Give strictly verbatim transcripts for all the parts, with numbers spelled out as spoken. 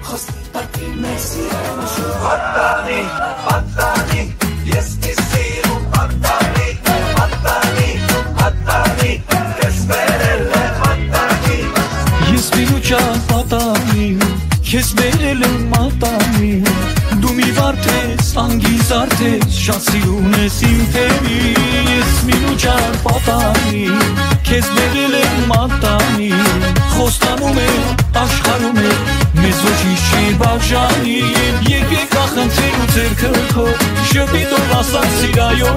Խոսքի պատի մեր սիրանը շուտ Պատանի, պատանի, ես մի սիրում Պատանի, պատանի, պատանի Ես վերել է պատանի Ես մինուճար պատանի Ես վերել եմ պատանի Դու մի վարդ ես, անգիզ արդ ես Շատ սիրուն ես իմ թերի Ես մինուճար պատանի Քեզ վերել եմ պատանի Խոստանում է, աշխարհում է Մեզ ոչինչ չի բաժանի Եկեք ախնդրել ու ձեռքը քո Շպիտով ասած սիրայո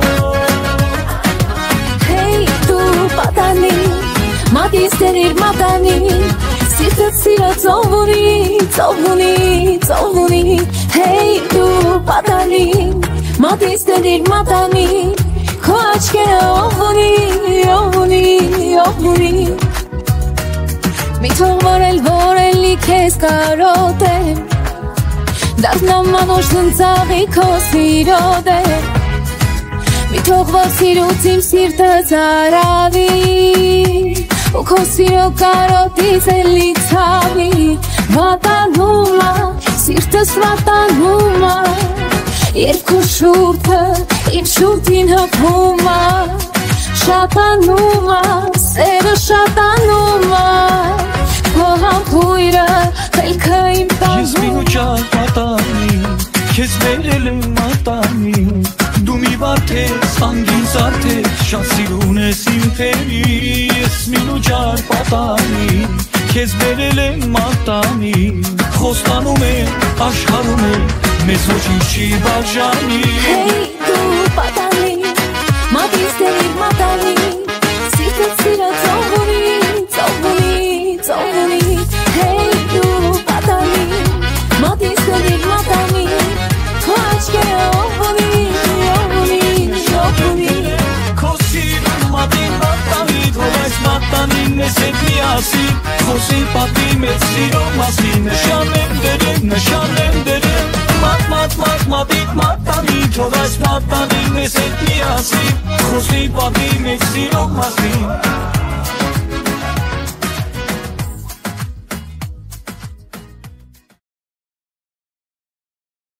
Hey դու պատանի Մատիս տերիր մատանի Սիրտդ սիրո ծով ունի, ծով ունի, ծով ունի Hey դու պատանի Մատիս տերիր մատանի Քո աչքերը ով ունի, ով ունի, ով ունի Մի թող որել, որելի քեզ կարոտեմ Դառնամ մանուշ ծնծաղի քո սիրո դեմ Մի թող որ սիրուց իմ սիրտը ծարավի Ու քո սիրո կարոտից էլի ցավի Վատանում ա, սիրտս վատանում ա Երբ քո շուրթը իմ շուրթին հպում ա Շատանում ա, սերը շատանում ա Քո համբույրը խելքը իմ տանում Ես մինուճար պատանի, քեզ վերել եմ մատանի Դու մի վարդ ես, անգինց արդ ես, շատ սիրուն ես իմ թերի Ես մինուճար պատանի, քեզ վերել եմ մատանի Խոստանում է, աշխարհում է, մեզ ոչինչ չի բաժանի Hey դու պատանի, մատիս տերիր մատանի Սիրտդ սիրո ծով ունի, ծով ունի, ծով ունի Hey դու պատանի, մատիս տերիր մատանի Քո աչքերը ով ունի, ով ունի, ով ունի Քո սիրուն մատին մատանի, թող այս մատանին ես հետ միասին Խոսի պատի մեծ սիրո մասին, նշան եմ դերել, նշան եմ դերել Մատ, մատ, մատ, մատիկ մատանի, թող այս մատանին ես հետ միասին Խոսի պատի մեծ սիրո մասին